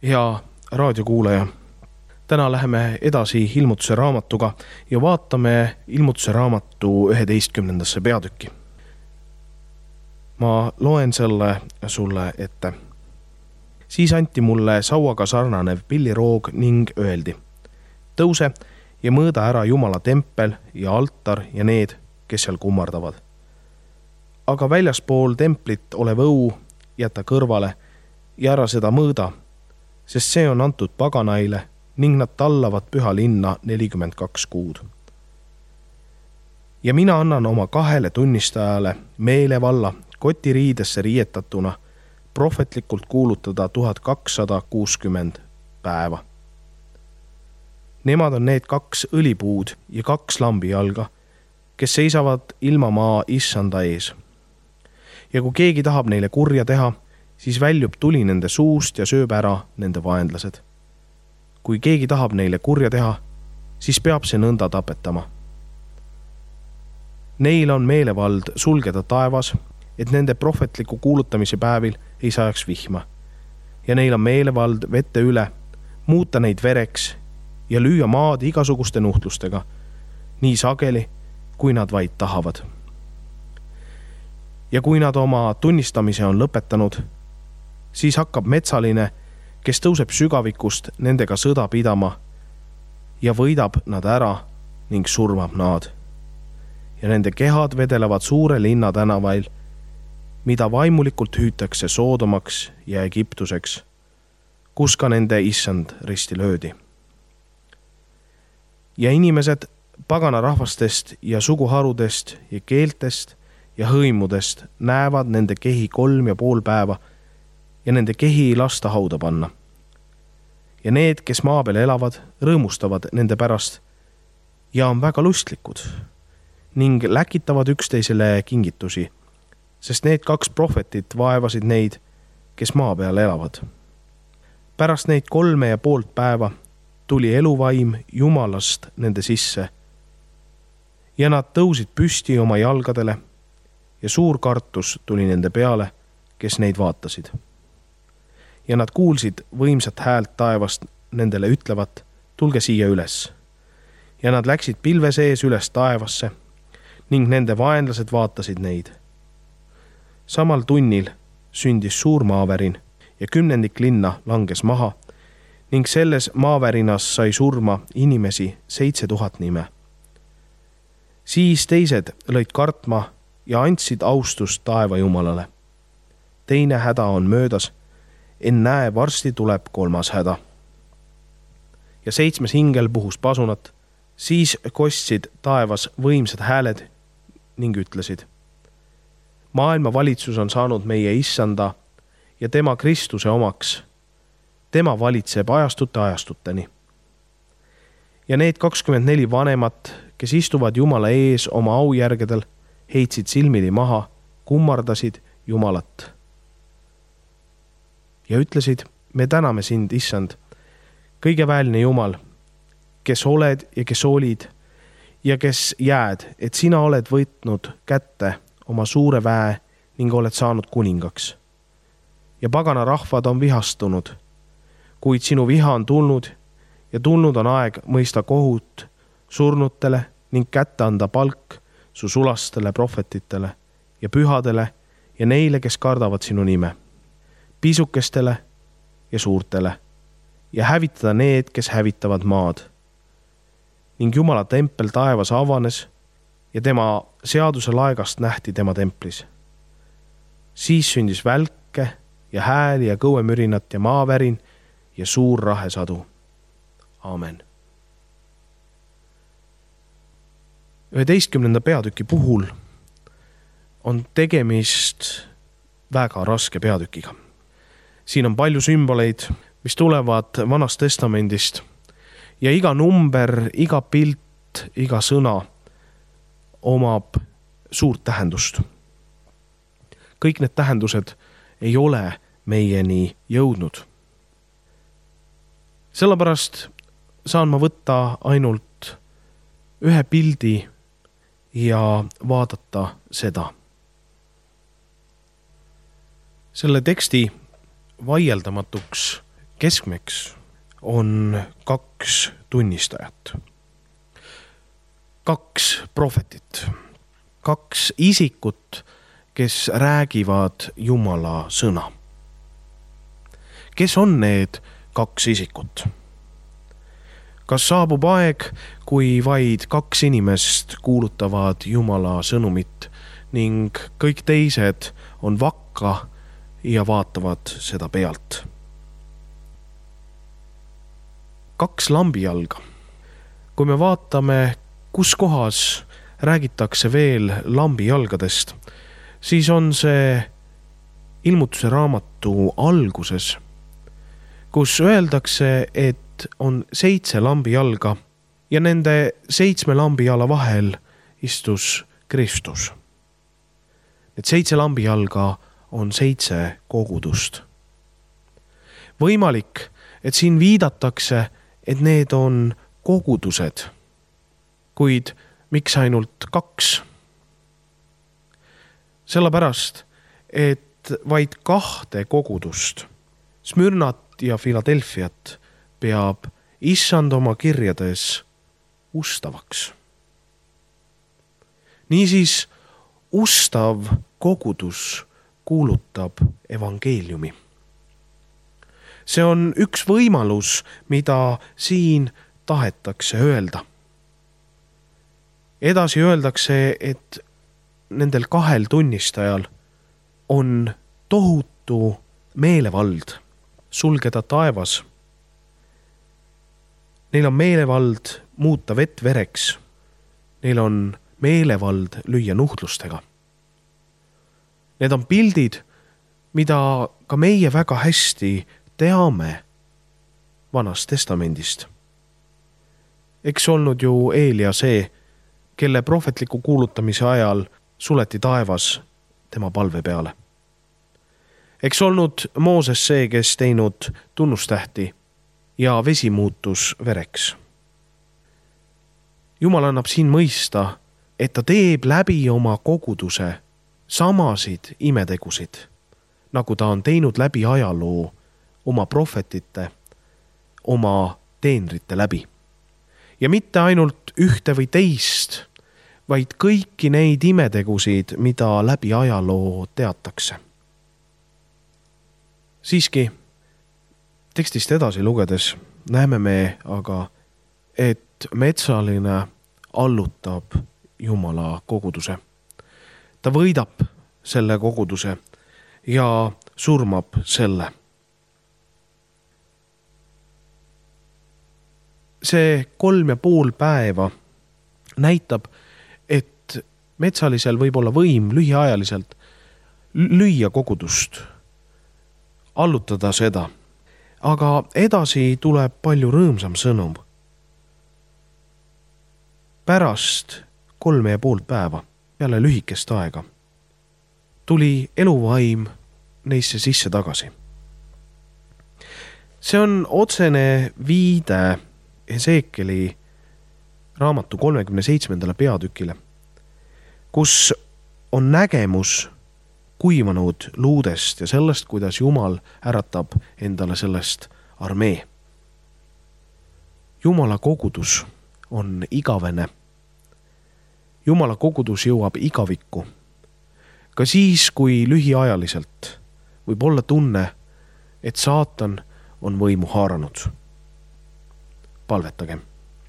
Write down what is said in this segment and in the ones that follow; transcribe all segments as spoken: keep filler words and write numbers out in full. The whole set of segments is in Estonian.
Hea raadiokuulaja, täna läheme edasi ilmutuse raamatuga ja vaatame ilmutuse raamatu üheteistkümnendasse peatükki. Ma loen selle sulle ette. Siis anti mulle sauaga sarnanev pilliroog ning öeldi: tõuse ja mõõda ära Jumala tempel ja altar ja need, kes seal kummardavad. Aga väljaspool templit olev õu jäta kõrvale ja ära seda mõõda, sest see on antud paganaile ning nad tallavad püha linna nelikümmend kaks kuud. Ja mina annan oma kahele tunnistajale meelevalla kotiriidesse riietatuna prohvetlikult kuulutada tuhat kakssada kuuskümmend päeva. Nemad on need kaks õlipuud ja kaks lambijalga, kes seisavad ilma maa issanda ees. Ja kui keegi tahab neile kurja teha, siis väljub tuli nende suust ja sööb ära nende vaenlased. Kui keegi tahab neile kurja teha, siis peab see nõnda tapetama. Neil on meelevald sulgeda taevas, et nende prohvetliku kuulutamise päevil ei saaks vihma. Ja neil on meelevald vette üle, muuta neid vereks ja lüüa maad igasuguste nuhtlustega, nii sageli, kui nad vaid tahavad. Ja kui nad oma tunnistamise on lõpetanud, siis hakkab metsaline, kes tõuseb sügavikust nendega sõda pidama ja võidab nad ära ning surmab nad. Ja nende kehad vedelevad suure linna tänavail, mida vaimulikult hüütakse Soodomaks ja Egiptuseks, kus ka nende issand risti löödi. Ja inimesed pagana rahvastest ja suguharudest ja keeltest ja hõimudest näevad nende kehi kolm ja pool päeva ja nende kehi ei lasta hauda panna. Ja need, kes maa peal elavad, rõõmustavad nende pärast ja on väga lustlikud ning läkitavad üksteisele kingitusi, sest need kaks prohvetit vaevasid neid, kes maa peal elavad. Pärast neid kolme ja poolt päeva tuli eluvaim Jumalast nende sisse ja nad tõusid püsti oma jalgadele ja suur kartus tuli nende peale, kes neid vaatasid. Ja nad kuulsid võimsat häält taevast nendele ütlevat: tulge siia üles. Ja nad läksid pilve sees üles taevasse ning nende vaenlased vaatasid neid. Samal tunnil sündis suur maavärin ja kümnendik linna langes maha ning selles maavärinas sai surma inimesi seitse tuhat nime. Siis teised lõid kartma ja andsid austust taeva Jumalale. Teine häda on möödas, en näe, varsti tuleb kolmas häda. Ja seitsmes hingel puhus pasunat, siis kostsid taevas võimsad hääled ning ütlesid: maailma valitsus on saanud meie issanda ja tema Kristuse omaks. Tema valitseb ajastute ajastuteni. Ja need kakskümmend neli vanemat, kes istuvad Jumala ees oma aujärgedel, heitsid silmili maha, kummardasid Jumalat. Ja ütlesid: me täname sind, issand, kõigeväeline Jumal, kes oled ja kes olid ja kes jääd, et sina oled võtnud kätte oma suure väe ning oled saanud kuningaks. Ja pagana rahvad on vihastunud, kuid sinu viha on tulnud ja tulnud on aeg mõista kohut surnutele ning kätte anda palk su sulastele prohvetitele ja pühadele ja neile, kes kardavad sinu nime, pisukestele ja suurtele, ja hävitada need, kes hävitavad maad. Ning Jumala tempel taevas avanes ja tema seaduse laegast nähti tema templis. Siis sündis välke ja hääli ja kõuemürinat ja maavärin ja suur rahesadu. Aamen. üheteistkümnenda peatüki puhul on tegemist väga raske peatükiga. Siin on palju sümboleid, mis tulevad Vanast Testamendist ja iga number, iga pilt, iga sõna omab suurt tähendust. Kõik need tähendused ei ole meieni jõudnud. Sellepärast saan ma võtta ainult ühe pildi ja vaadata seda. Selle teksti vaieldamatuks keskmeks on kaks tunnistajat, kaks prohvetit, kaks isikut, kes räägivad Jumala sõna. Kes on need kaks isikut? Kas saabub aeg, kui vaid kaks inimest kuulutavad Jumala sõnumit ning kõik teised on vakka ja vaatavad seda pealt? Kaks lambijalga. Kui me vaatame, kus kohas räägitakse veel lambijalgadest, siis on see Ilmutuse raamatu alguses, kus öeldakse, et on seitse lambijalga ja nende seitsme lambijala vahel istus Kristus. Need seitse lambijalga on seitse kogudust. Võimalik, et siin viidatakse, et need on kogudused, kuid miks ainult kaks? Sellepärast, et vaid kahte kogudust, Smürnat ja Filadelfiat, peab issand oma kirjades ustavaks. Niisiis, ustav kogudus kuulutab evangeeliumi. See on üks võimalus, mida siin tahetakse öelda. Edasi öeldakse, et nendel kahel tunnistajal on tohutu meelevald sulgeda taevas. Neil on meelevald muuta vett vereks. Neil on meelevald lüüa nuhtlustega. Need on pildid, mida ka meie väga hästi teame Vanast Testamendist. Eks olnud ju Eelia see, kelle prohvetliku kuulutamise ajal suleti taevas tema palve peale. Eks olnud Mooses see, kes teinud tunnustähti ja vesi muutus vereks. Jumal annab siin mõista, et ta teeb läbi oma koguduse samasid imetegusid, nagu ta on teinud läbi ajaloo oma prohvetite, oma teenrite läbi. Ja mitte ainult ühte või teist, vaid kõiki neid imetegusid, mida läbi ajaloo teatakse. Siiski, tekstist edasi lugedes näeme me aga, et metsaline allutab Jumala koguduse. Ta võidab selle koguduse ja surmab selle. See kolm ja pool päeva näitab, et metsalisel võib olla võim lühiajaliselt lüüa kogudust, allutada seda, aga edasi tuleb palju rõõmsam sõnum. Pärast kolme ja pool päeva, peale lühikest aega, tuli eluvaim neisse sisse tagasi. See on otsene viide Eseekeli raamatu kolmekümne seitsmendale peatükile, kus on nägemus kuivanud luudest ja sellest, kuidas Jumal äratab endale sellest armee. Jumala kogudus on igavene. Jumala kogudus jõuab igavikku. Ka siis, kui lühiajaliselt võib olla tunne, et saatan on võimu haaranud. Palvetagem.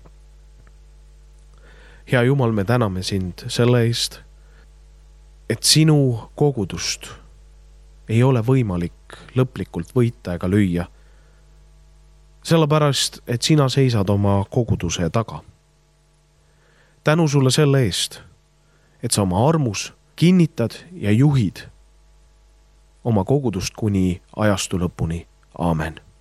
Hea Jumal, me täname sind selle eest, et sinu kogudust ei ole võimalik lõplikult võita ega lüüa. Sellepärast, et sina seisad oma koguduse taga. Tänu sulle selle eest, et sa oma armus kinnitad ja juhid oma kogudust kuni ajastu lõpuni. Aamen.